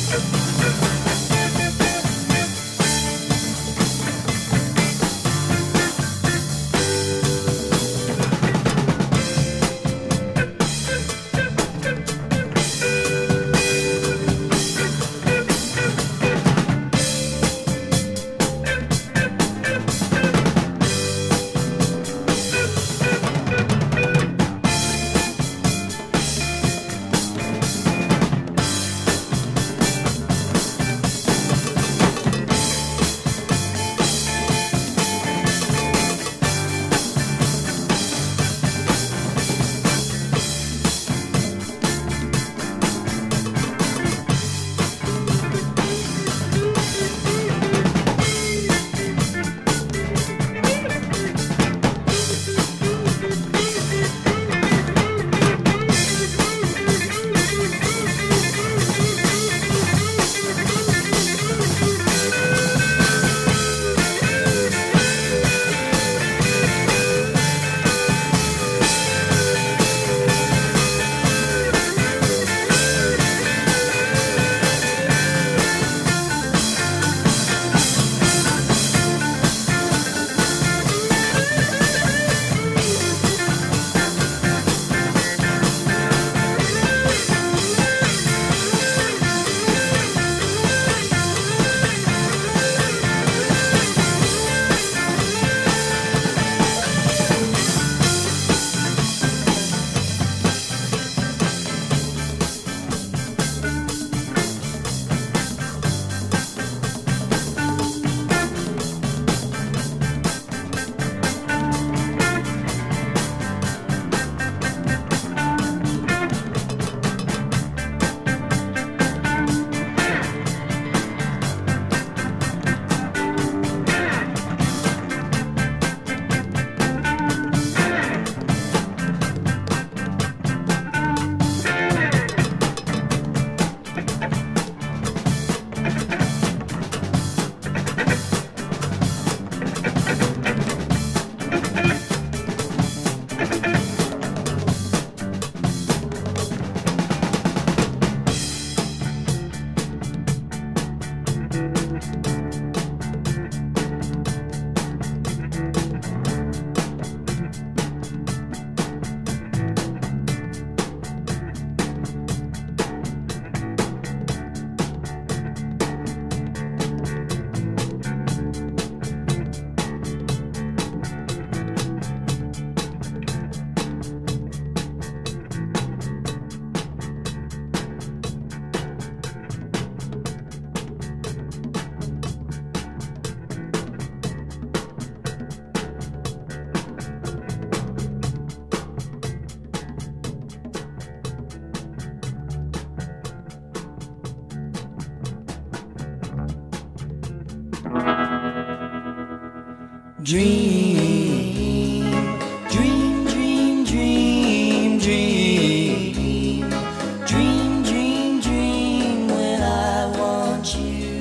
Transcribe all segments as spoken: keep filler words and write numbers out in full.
Dream, dream, dream, dream, dream, dream, dream, dream when I want you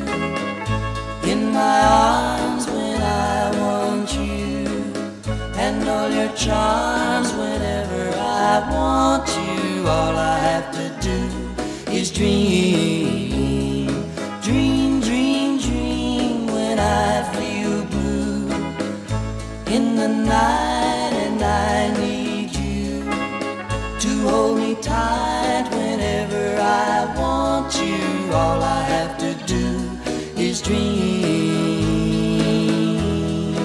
in my arms, when I want you, and all your charms whenever I want you. All I have to do is dream, dream, dream, dream when I feel blue in the night, and I need you to hold me tight whenever I want you. All I have to do is dream.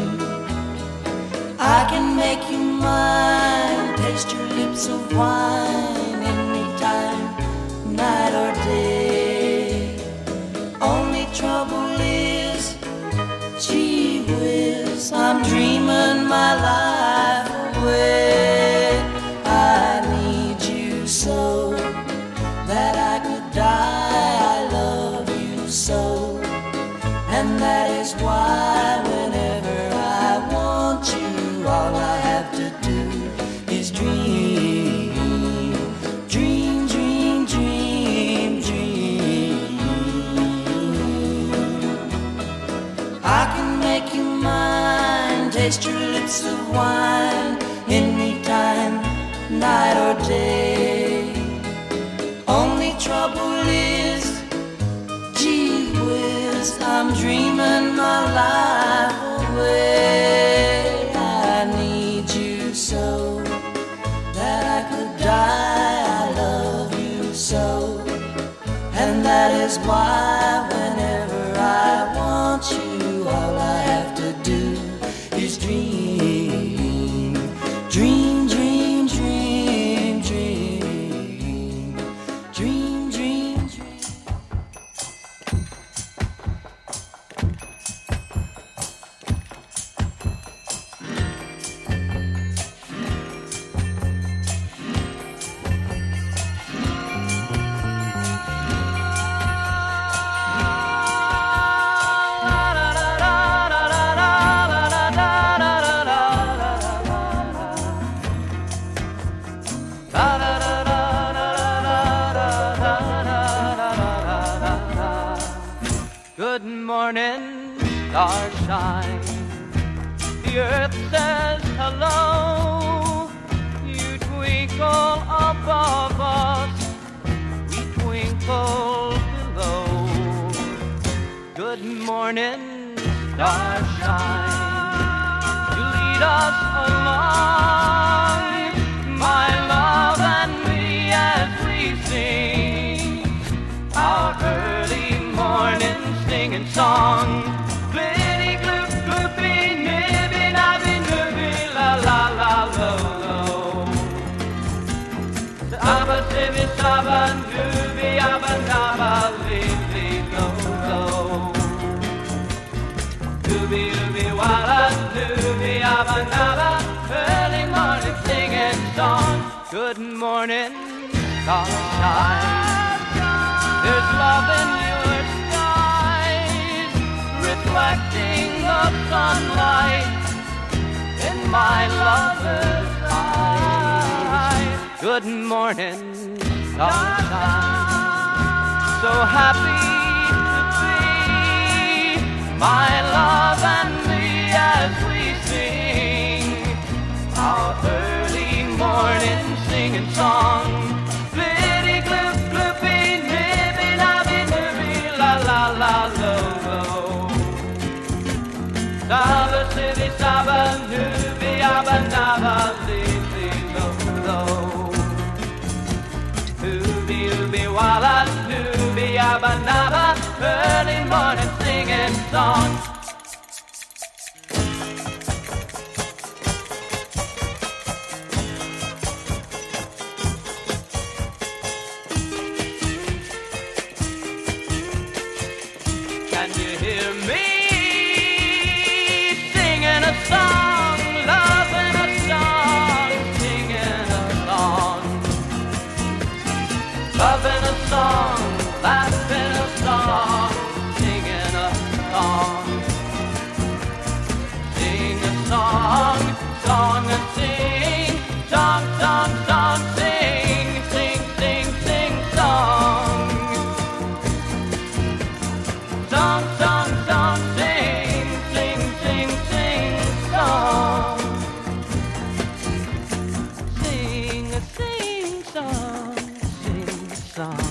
I can make you mine, taste your lips of wine anytime, night or day. Only trouble is, gee whiz, I'm dreaming my life away. I need you so that I could die. I love you so, and that is why whenever I want you, all I have to do is dream, dream, dream, dream, dream. I can make you mine, taste your lips of wine anytime, night or day. Only trouble is, I'm dreaming my life away. I need you so that I could die. I love you so, and that is why whenever I want you, all I have to do is dream, dream, dream, dream, dream, dream, dream, dream. Good morning, starshine. The earth says hello. You twinkle above us, we twinkle below. Good morning, starshine. You lead us along, my love and me, as we sing our early morning singing song. Glitty gloop gloopy nibby nabby nibby la la la lo lo. Abba sibby sabba nubby abba nabba lily lo lo. Dooby dooby walla dooby abba nabba. Early morning singing song. Good morning, starshine. There's love in your skies, reflecting the sunlight in my lover's eyes. Good morning, sunshine. So happy to be, my love and me, as we sing our early morning singing song. Glitty gloop gloopy nibby nabby nibby la la la lo lo. Saba sibby saba nubby abba nabba lily lo lo. Ooby ooby walla nubby abba nabba. Early morning singing song. Can you hear me singing a song, loving a song, singing a song, loving a song, laughing a song, singing a song, sing a song, song and sing, song, song, song, sing, sing, sing, sing, song. Song, song, song, sing, sing, sing, sing, song. Sing a sing song, sing a song.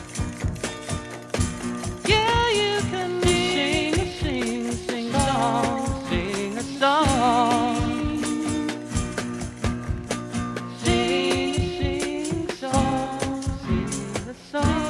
Yeah, you can sing a sing, sing song, sing a song. Sing, sing song, sing a song.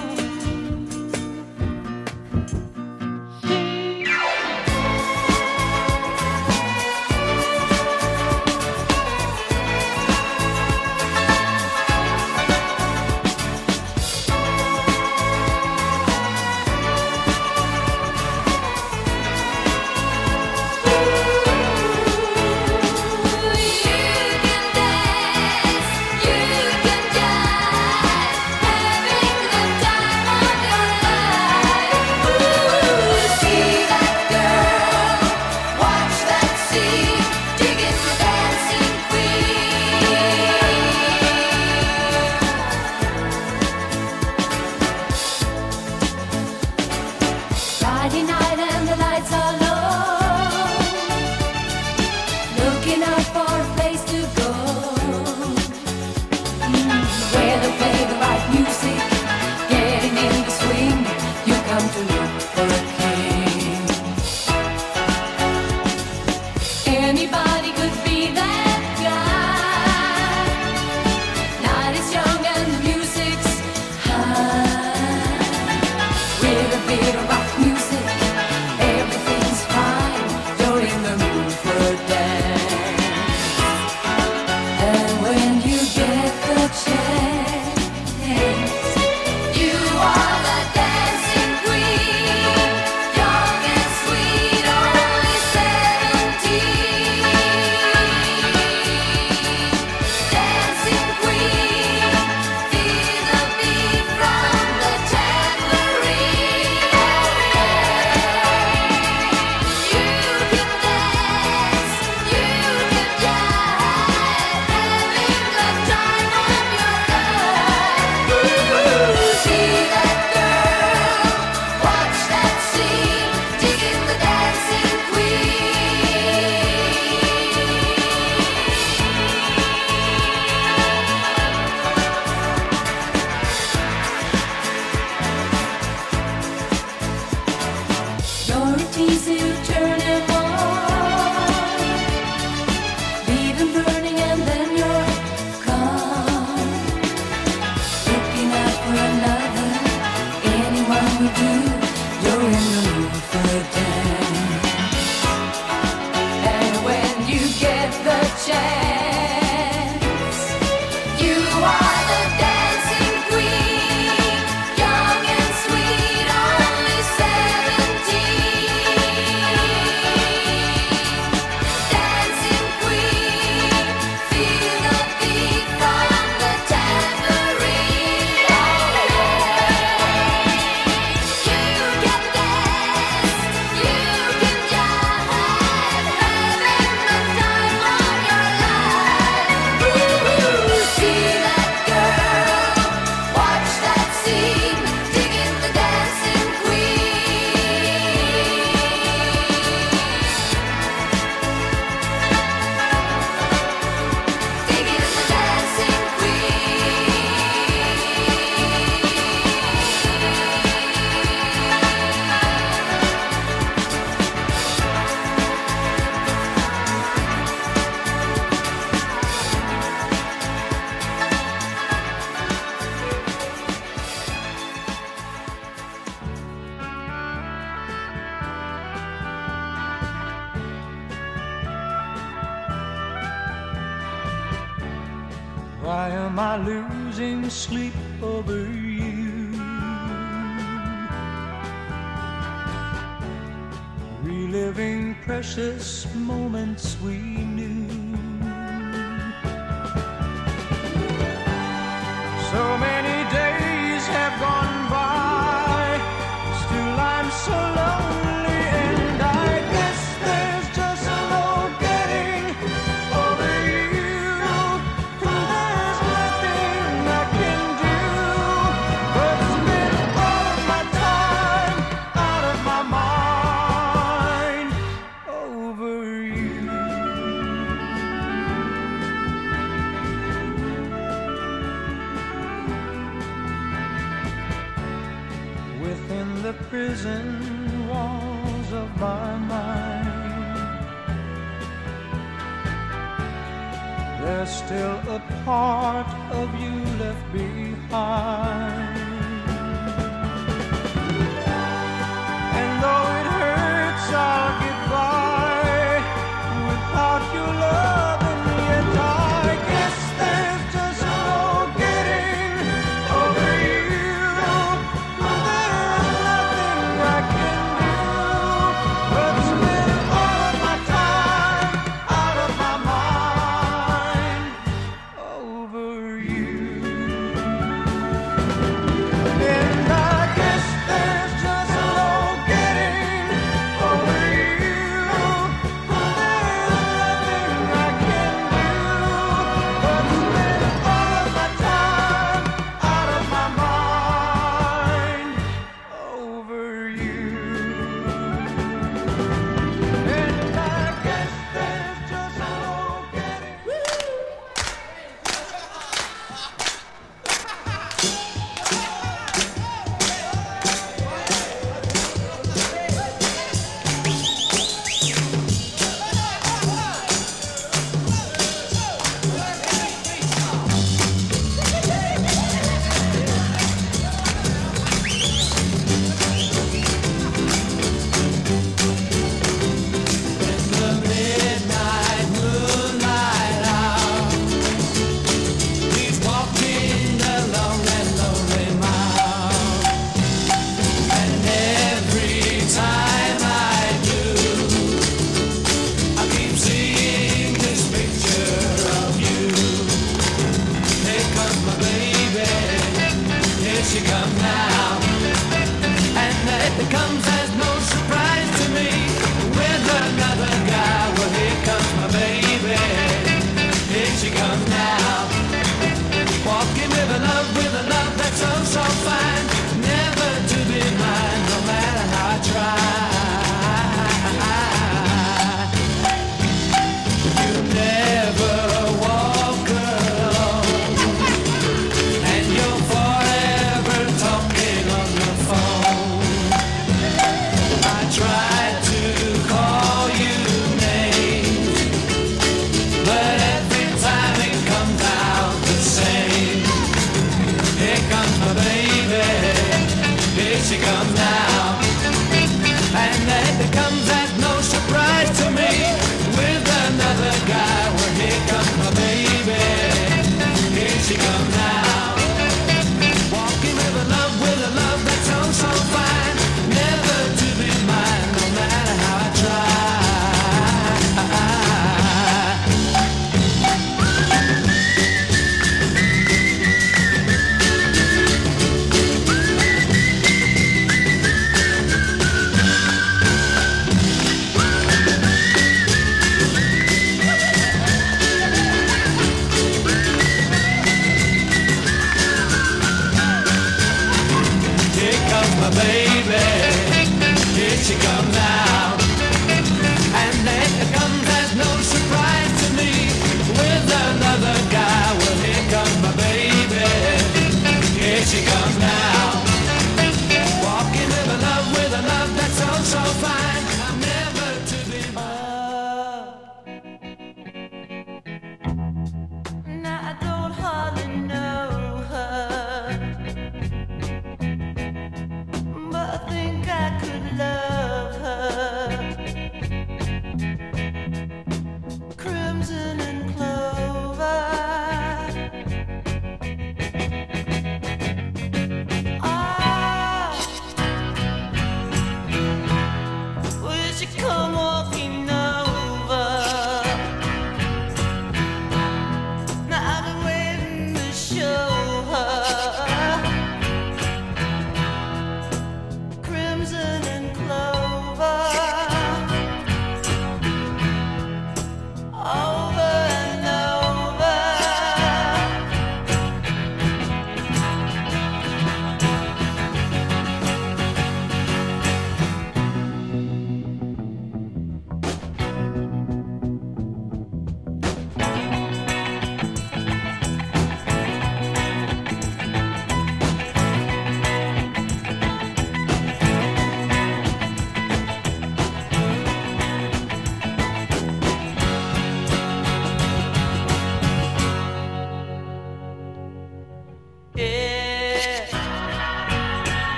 Friday night and the lights are low, looking out for a place to go, mm, where they play the right music, getting in the swing. You come to look for a king. Why am I losing sleep over you? Reliving precious moments we knew. So many days have gone by, still I'm so lonely, and I guess there's just no getting over you. And there's nothing I can do but spend all of my time out of my mind over you. Within the prison walls of my mind, there's still a part of you left behind. And though it hurts, I'll get by without your love, and yet I guess there's just no getting over you. There's nothing I can do but spend all of my time out of my mind over you.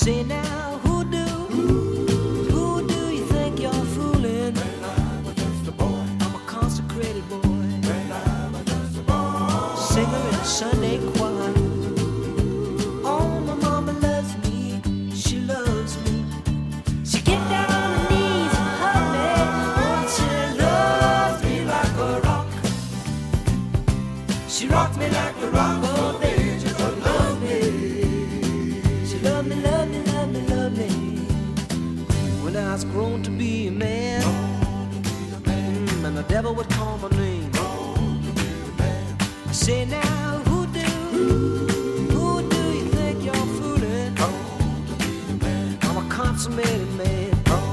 Say now, who do, who do you think you're fooling? Well, I'm just a boy. I'm a consecrated boy. Well, I'm just a boy. Singer in a Sunday choir. Oh, my mama loves me. She loves me. She get down on her knees and hug me. Oh, she loves me like a rock. She rocked me like a rock. Oh, baby, just love me. She loved me, loved me, loved me, loved me. When I was grown to be a man, mm, and the devil would call my name. I say now, who do, who do you think you're fooling? I'm a consummated man.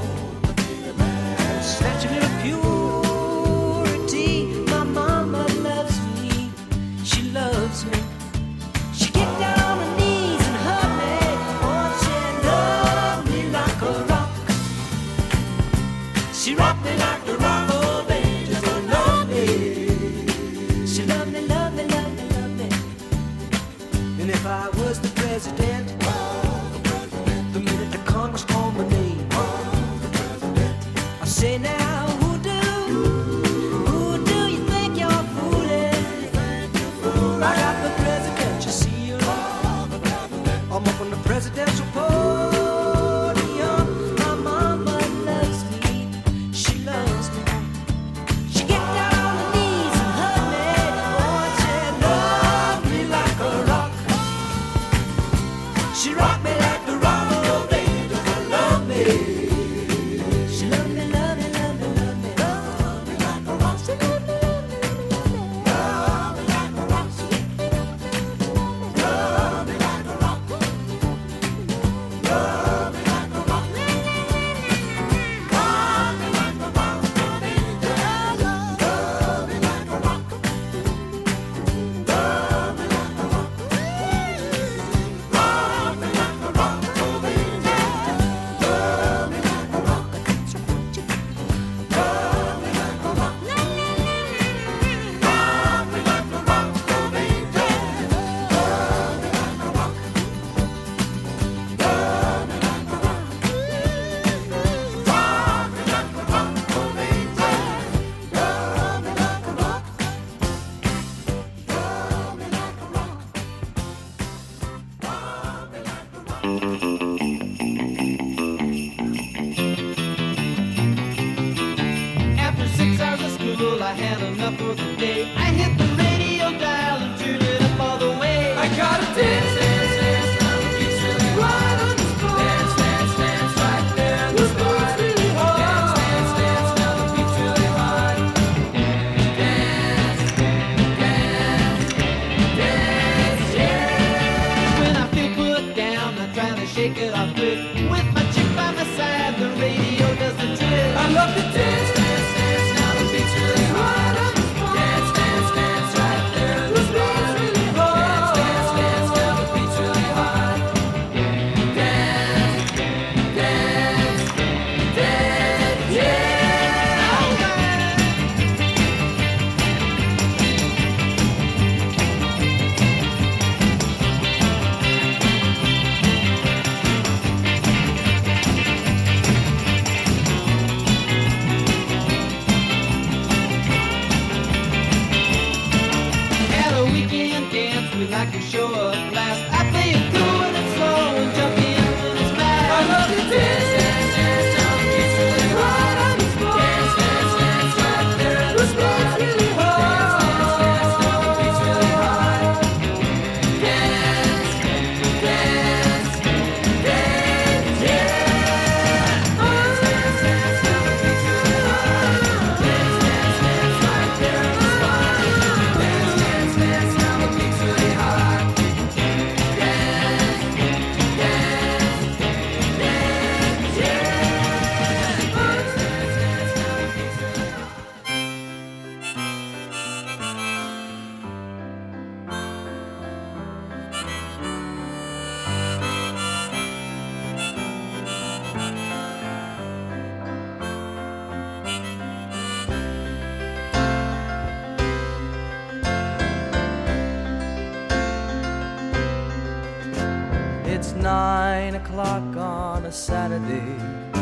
Snatching little purity. My mama loves me. She loves me. She get down on her knees and hug me. Oh, she loved me like a rock. She rocked me like a rock. Oh, baby, just love me. She loved me, loved me, loved me, loved me. And if I was the president, the minute the Congress called my name, I say now, who do, who do you think you're fooling? I got the presidential seal. I'm up on the presidential podium. My mama loves me. She loves me. She get down on her knees and hug me. Oh, she loves me like a rock. She rocked me like a rock. Oh, baby, just love me. She love me, love me, love me, love me. Love me like a rock. She love me, love me, love me, love me. Love me like a rock. Love me like a rock. Love me like a rock. Love me like a rock. Baby, love me like a rock. Love me like a rock. Love me like a rock. Love me like a rock. Oh, baby, love me like a rock. Love me like a rock. Love me like a rock. Oh, baby, love me like a rock. Love me like a rock. Oh, baby, love me like a rock. After six hours of school, I had enough for the day. I hit the radio dial and turned it up all the way. I got a dance, dance, dance, now the beat's really right on the spot. Dance, dance, dance, right there on the spot. Dance, dance, dance, now the beat's really hot. Dance, dance, dance, yeah. When I feel put down, I try to shake it off quick. With my chick by my side, the radio does the trick. I love to dance, dance, dance, now the beat's really hot. Dance, dance, dance, right there on the spot. Dance, dance, dance, now the beat's really hot. Dance, dance, dance, yeah. At a weekend dance, we like to show up last. I play it cool and it's slow and jump in when it's fast. I love to dance, dance, dance, now the beat's really hot on the spot. Dance, dance, dance, right there on the spot. Really hot. Dance, dance, dance, now the beat's really hot. Dance, dance, dance, yeah. Dance, dance, dance, now the beat's really hot. Dance, dance, dance, right there on the spot. Dance, dance, dance, now the beat's really hot. nine o'clock on a Saturday,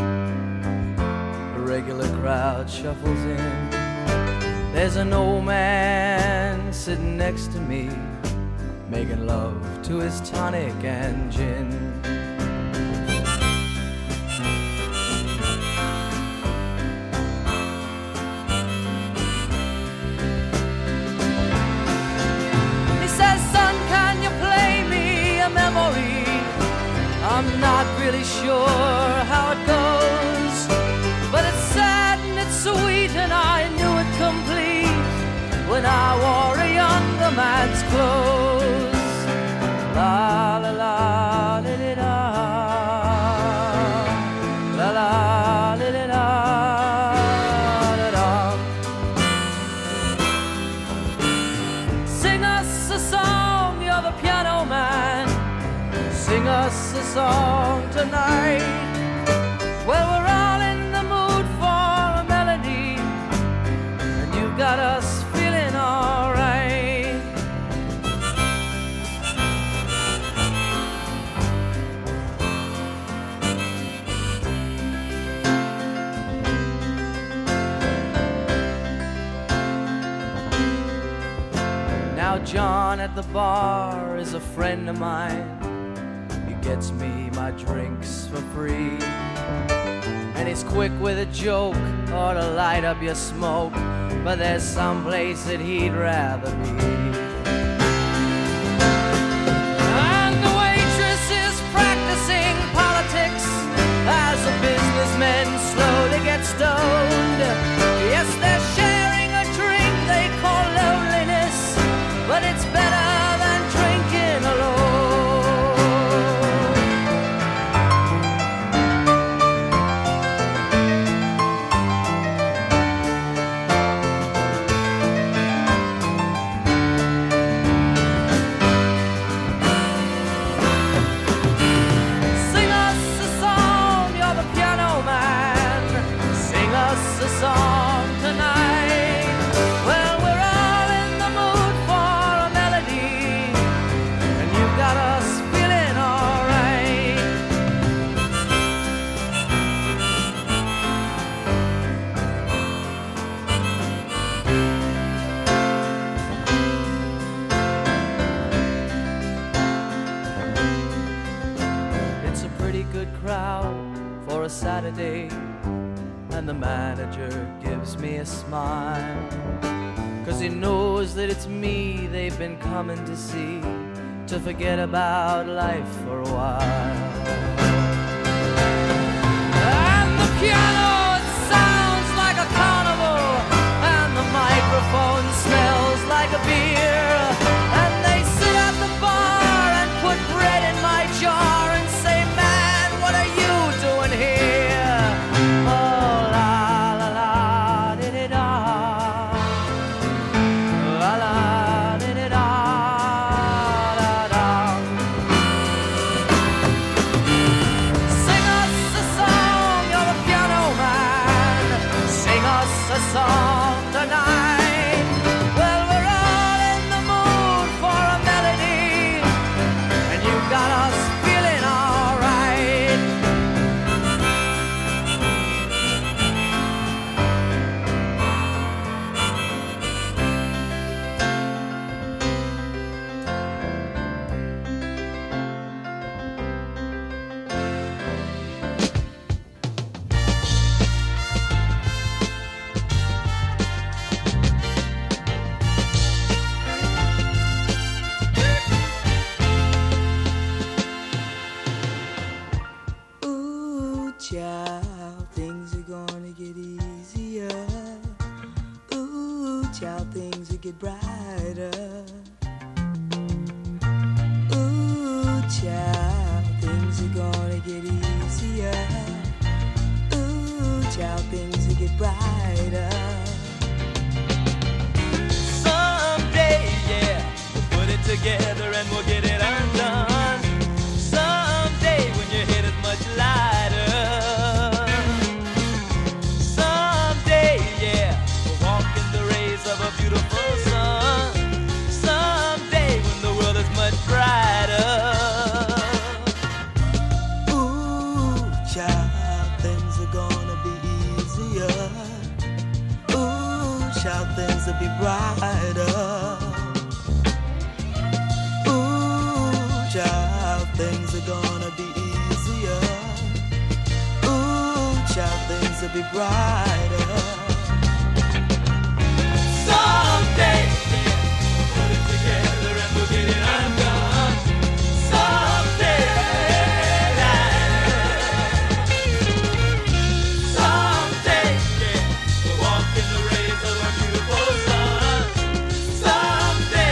the regular crowd shuffles in. There's an old man sitting next to me, making love to his tonic and gin. He says, son, can you play me a memory? I'm not really sure how it goes, but it's sad and it's sweet, and I knew it complete when I wore a younger man's clothes. La la la li li da, la la li li da, da da. Sing us a song, you're the piano man. Sing us a song tonight. Well, we're all in the mood for a melody, and you've got us feeling all right. Now John at the bar is a friend of mine. He gets me my drinks for free, and he's quick with a joke or to light up your smoke, but there's some place that he'd rather be. And the waitress is practicing politics as the businessmen slowly get stoned. Yes, they're sharing a drink they call loneliness, but it's better than drinking alone. Song tonight. Well, we're all in the mood for a melody, and you've got us feeling all right. It's a pretty good crowd for a Saturday, and the manager gives me a smile, 'cause he knows that it's me they've been coming to see, to forget about life for a while. And the piano, it sounds like a carnival, and the microphone smells like a beer, and they sit at the bar and put bread in my jar and say, man, what are you doing here? Oh, song tonight. Well, we're all in the mood for a melody, and you've got us feeling all right. Child, things are gonna get easier. Ooh, child, things will get brighter. Ooh, child, things are gonna get easier. Ooh, child, things will get brighter. Someday, yeah, we'll put it together and we'll get it undone. Someday when your head is much lighter. Someday, yeah, we'll walk in the rays of a beautiful sun. Someday when the world is much brighter. things are gonna be easier. Ooh, child, things will be brighter. Someday, put it together and we'll get it undone. Someday, someday, yeah, we'll walk in the rays of our beautiful sun. Someday,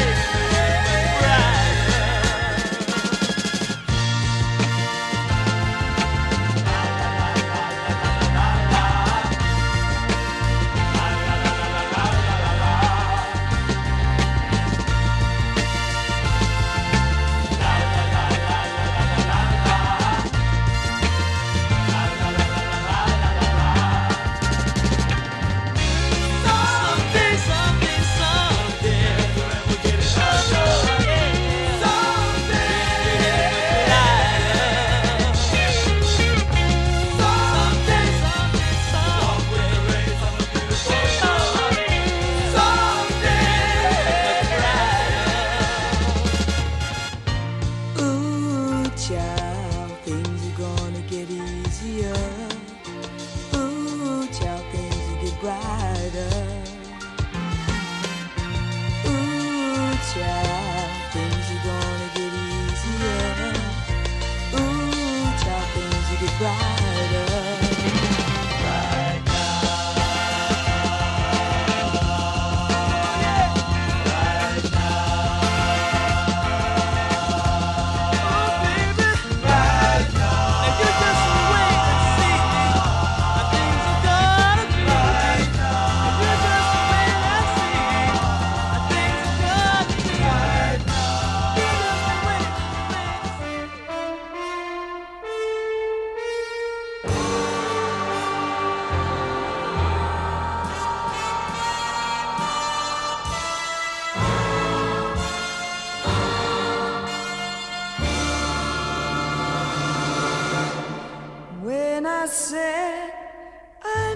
I said I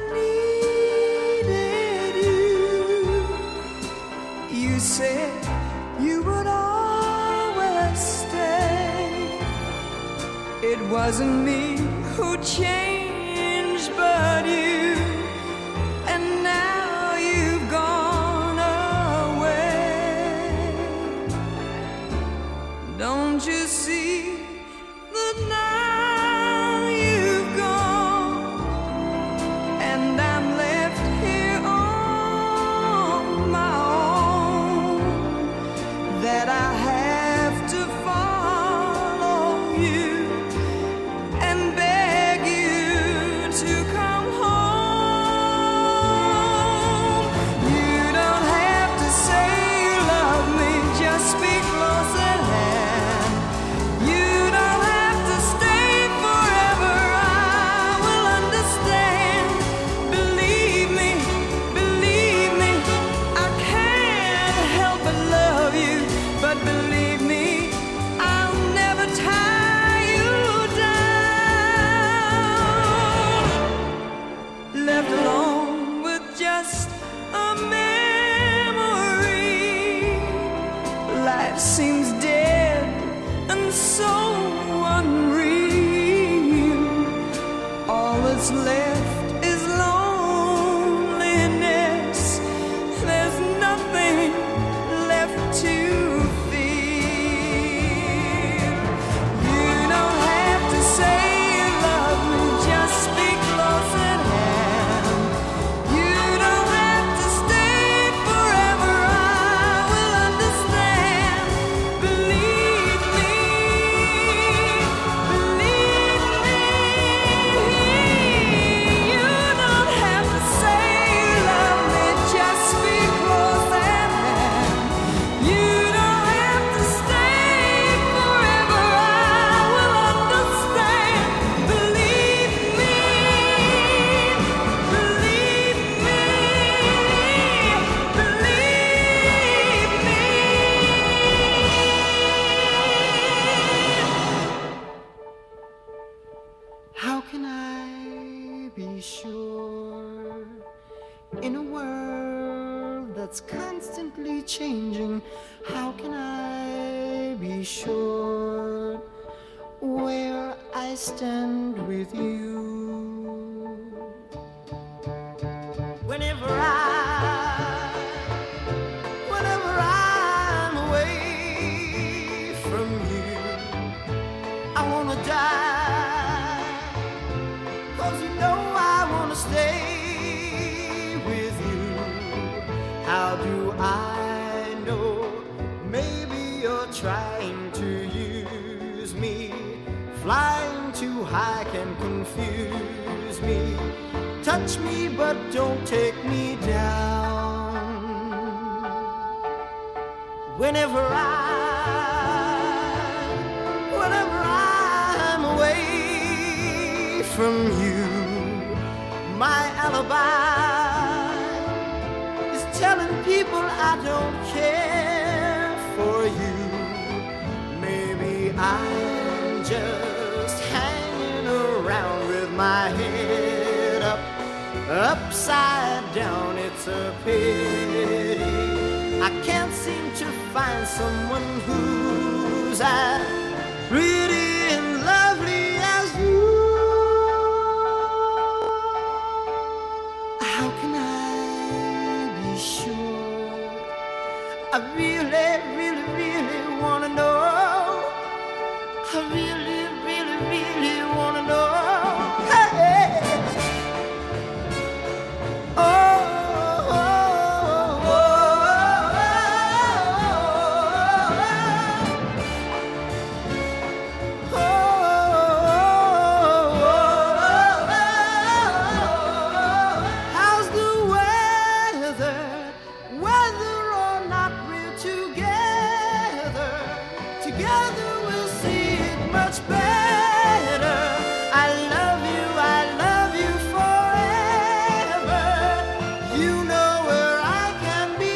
needed you, you said you would always stay. It wasn't me who changed but you, and now you've gone away. Don't you see that now seems dead and so unreal. All that's left is loneliness. There's nothing left to feel. You don't have to say you love me, just speak close at hand. You don't have to stay forever, I will understand. Believe me, believe me. You don't have to say you love me, just speak close at hand. You don't have to stay forever, I will understand. Believe me, believe me, believe me. How can I be sure in a world that's constantly changing? How can I be sure I stand with you. Whenever I, whenever I'm away from you, I wanna die, 'cause you know I wanna stay with you. How do I know? Maybe you're trying to use me. Flying too high can confuse me. Touch me, but don't take me down. Whenever I, whenever I'm away from you, my alibi is telling people I don't care for you. Maybe I'm just hanging around with my head up, upside down. It's a pity I can't seem to find someone who's as pretty and lovely as you. How can I be sure? I really, really, really wanna know. I really, really, really wanna know. Hey! Oh, oh, oh, oh, oh, how's the weather? Whether or not we're together, together we'll see it much better. I love you, I love you forever. You know where I can be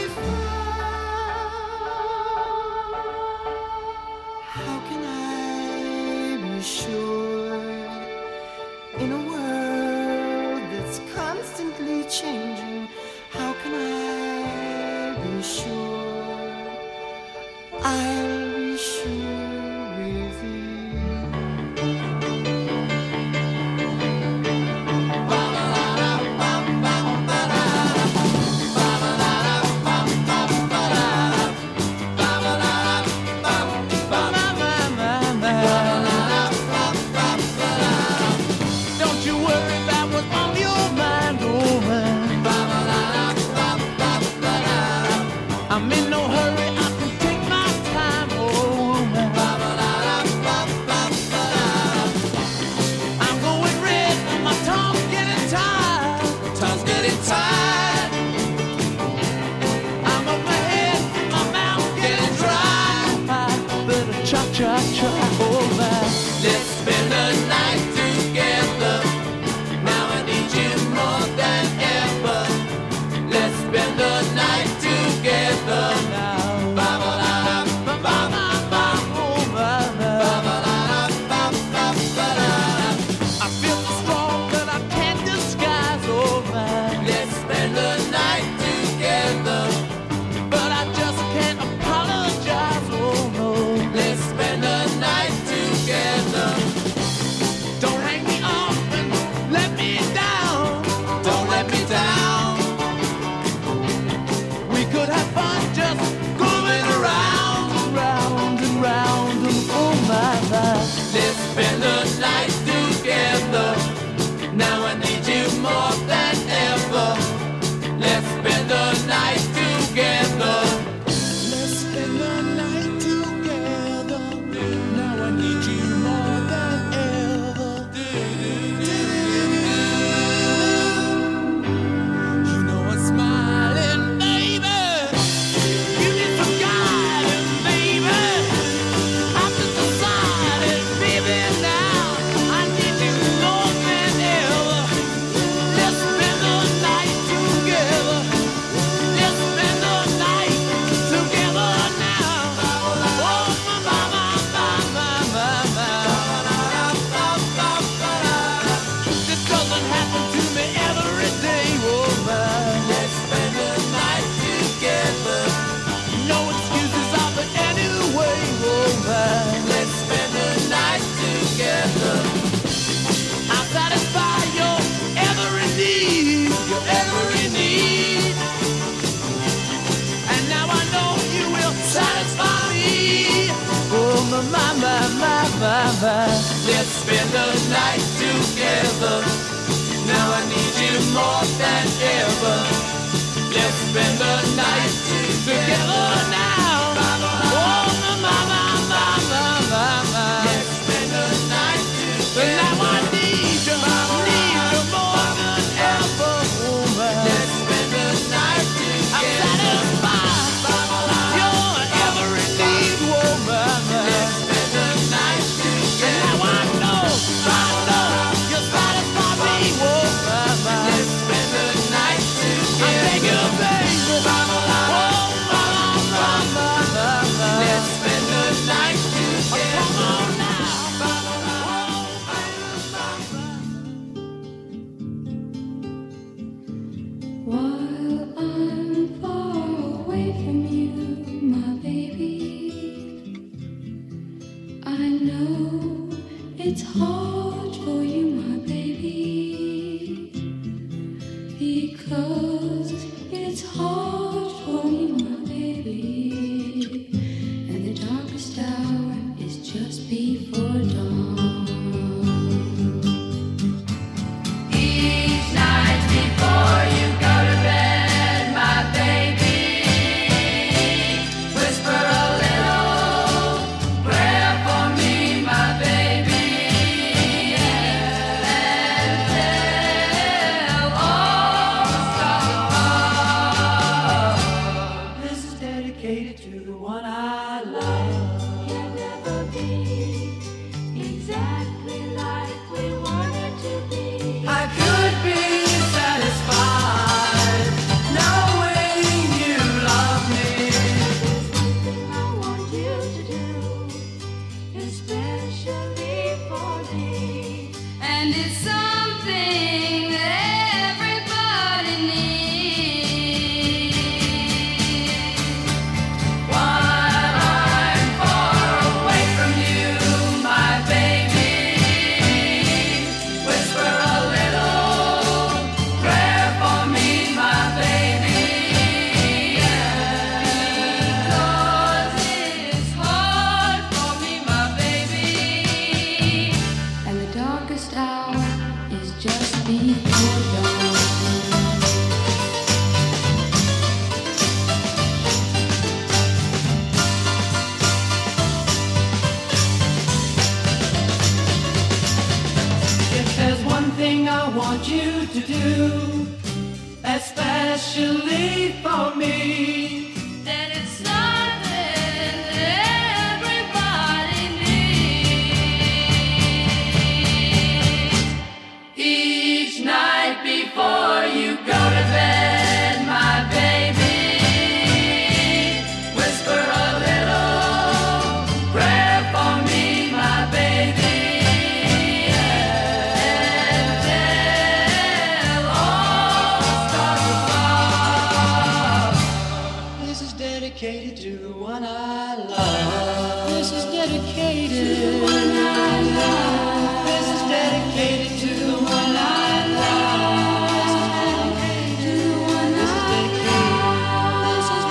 found. How can I be sure in a world that's constantly changing? How can I be sure? I'll be sure with you. Don't you worry about what's on your mind, woman. I'm my, my, my, my, my, my. Let's spend the night together. Now I need you more than ever. Let's spend the night together now. Oh, my, my, my, my, my, my, my. Let's spend the night together. Now I need you, need you more than ever, woman. Let's spend the night together. I'm satisfied. Your every need, woman. Let's spend the night together. Now I know, I know you satisfy me, woman. Let's spend the night together. I beg you, baby. Oh, mama, mama, mama. Let's spend the night together. Oh, come on now. While I'm far away from you, my baby, I know it's hard for you, my baby, because it's hard for you, my baby, and the darkest hour is just before dawn. Each night before you go to bed, my baby, whisper a little prayer for me, my baby, and tell all the stars above. This is dedicated to the one I love. You'll never be exactly like we wanted to be. I could be satisfied knowing you love me. Something I want you to do, especially for me. And it's something that everybody needs. While I'm far away from you, my baby, whisper a little prayer for me, my baby. Because it's hard for me, my baby. And the darkest hour is just before dawn. If there's one thing I want you to do, especially for me, Then it's something that everybody needs. each night before you go to bed, my baby, whisper a little prayer for me, my baby, and tell all the stars above. This is dedicated to the one I love. This is dedicated to the one I love. This is dedicated to the one I love. This is dedicated to the one I love. This is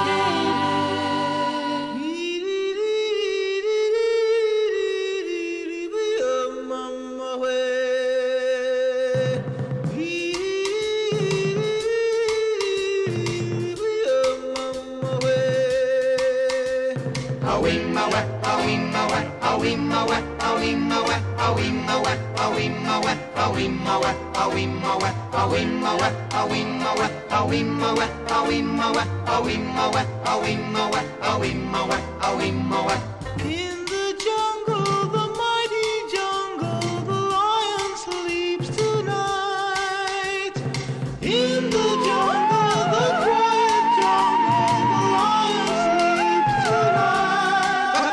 In the jungle, the mighty jungle, the lion sleeps tonight. In the jungle, the quiet jungle, the lion sleeps tonight.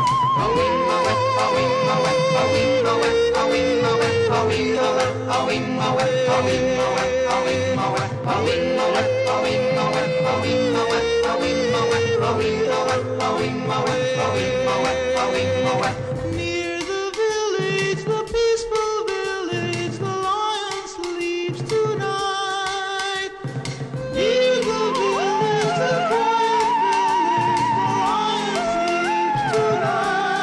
Near the village, the peaceful village, the lion sleeps tonight. Near the village, the quiet village, the lion sleeps tonight.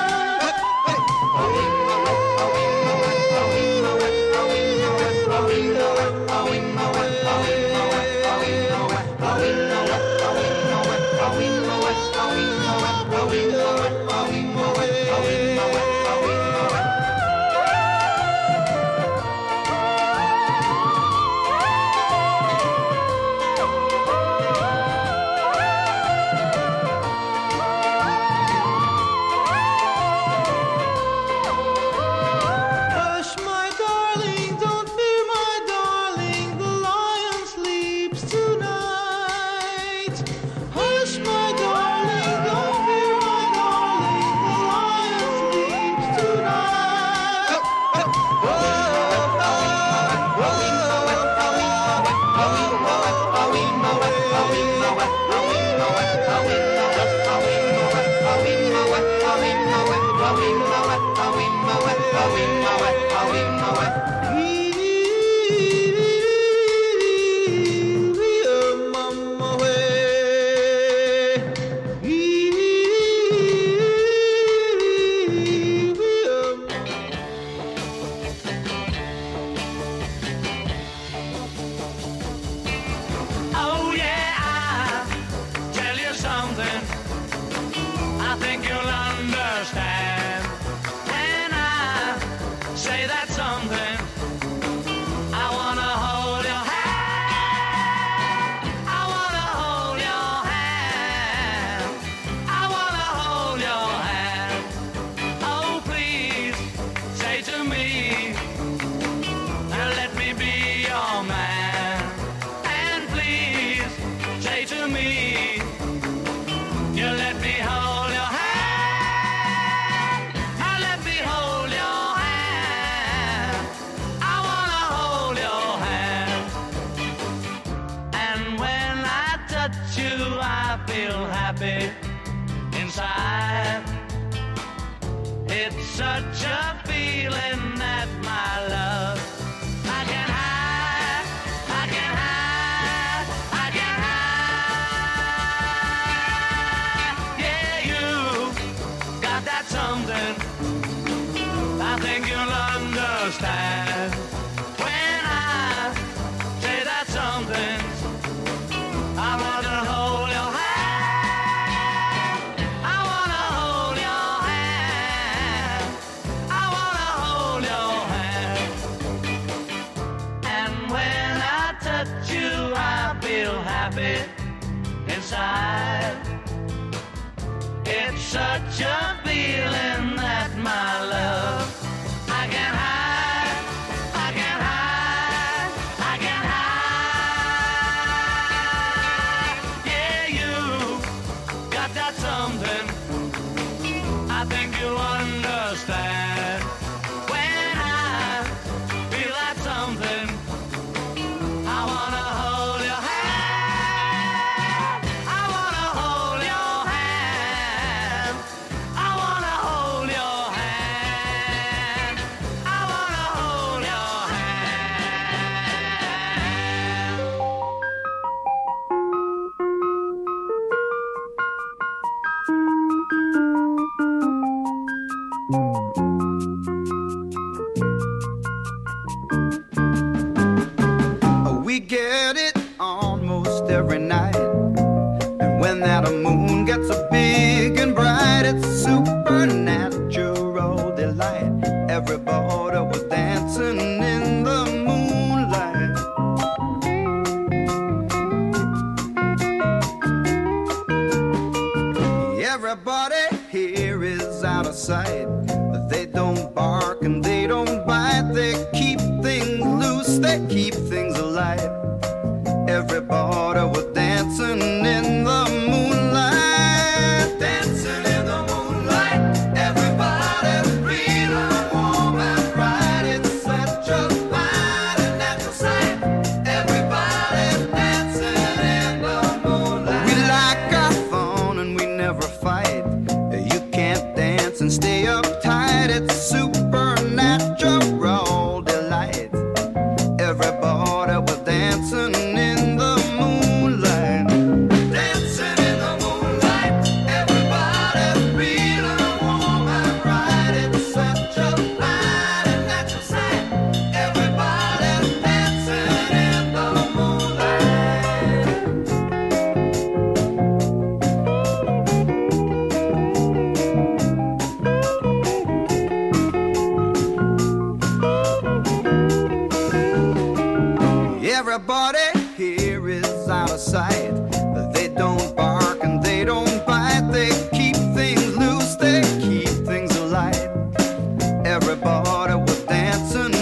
It's such a feeling that my love I can hide, I can hide, I can hide. Yeah, you got that something I think you'll understand when I say that something. I want to hold your hand. I want to hold your hand. I want to hold your hand. And when I touch you, I feel happy inside. It's such a feeling that my love I can hide, I can hide, I can hide. Yeah, you got that something I think you understand. When I feel that something, I wanna hold your hand. I wanna hold your hand. I wanna hold your hand. I wanna hold your hand. We get it almost every night. And when that moon gets so big and bright, it's supernatural delight. Everybody was dancing in the moonlight. Everybody here is out of sight. They don't bark and they don't bite. They keep things loose, they keep things alive. Everybody was dancing in the moonlight. Dancing in the moonlight. Everybody's feeling warm and bright. It's such a fine and natural sight. Everybody's dancing in the moonlight. We like our fun and we never fight. You can't dance and stay uptight. It's supernatural delight. Everybody was dancing in the moonlight. Dancing in the moonlight. Everybody's feeling warm and bright. It's such a fine and natural sight. Everybody's dancing in the moonlight. Everybody here is out of sight. They don't bark and they don't bite. They keep things loose, they keep things alive. Everybody